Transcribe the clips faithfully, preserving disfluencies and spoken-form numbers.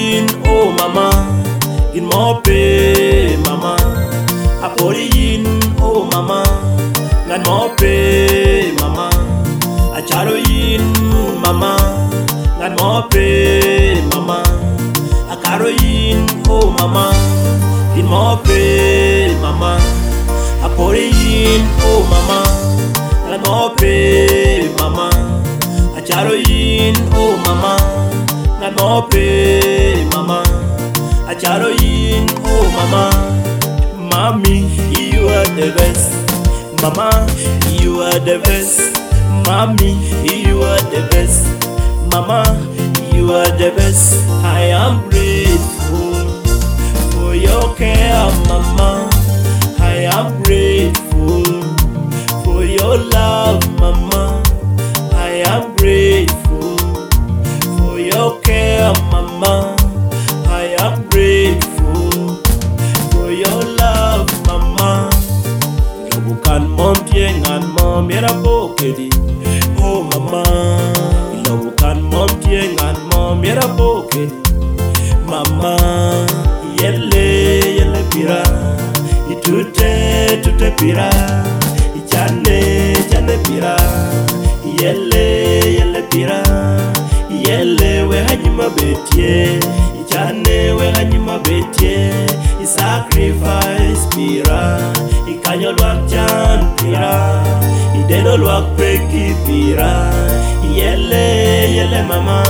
yin, oh mama, in mope, mama. Apori yin, oh mama, ngan mope, mama. Acharo yin, mama, ngan mope, mama. Akaro yin, oh mama, in mope, mama. Apori yin, oh mama, ngan mope, mama. Acharo yin, oh mama, ngan mope, mama. Acharo yin, oh mama. Mommy, you are the best. Mama, you are the best. Mommy, you are the best. Mama, you are the best. I am grateful for your care, mama. I am grateful for your love, mama. I am grateful for your care, mama. I am grateful for your love, mama. Bukan mom tieng an mom era pokedi, oh mama. Ilo bukan mom tieng an mom era pokedi, mama. Yelle yelle pira, itute tute pira, ichane chane pira. Yelle yelle pira, yelle we hanyuma betie, ichane we hanyuma betie. I sacrifice pira, I kanyo luak chan pira, I deno luak peki pira. Yelle yelle mama.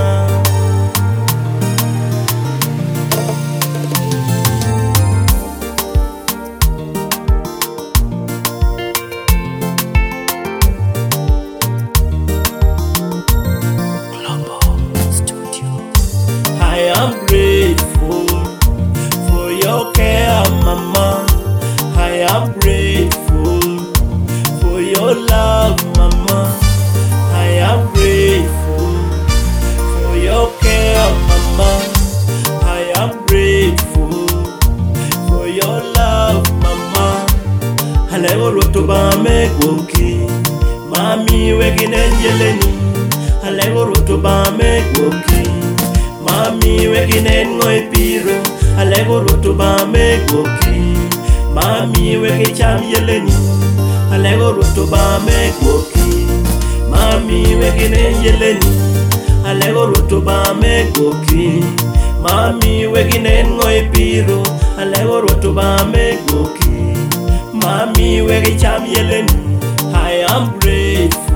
I am grateful for your care, mama. I am grateful for your love, mama. I am grateful for your care, mama. I am grateful for your love, mama. Halego roto ba me goki, mami wegin angeleni. Halego roto ba me goki, mami weginen ngoy piro. Alego roto ba me goki, mami wegi cham yeleni. Alego roto ba me goki, mami weginen yeleni. Alego roto ba me goki, mami weginen ngoy piro. Alego roto ba me goki, mami wegi cham yeleni. I am grateful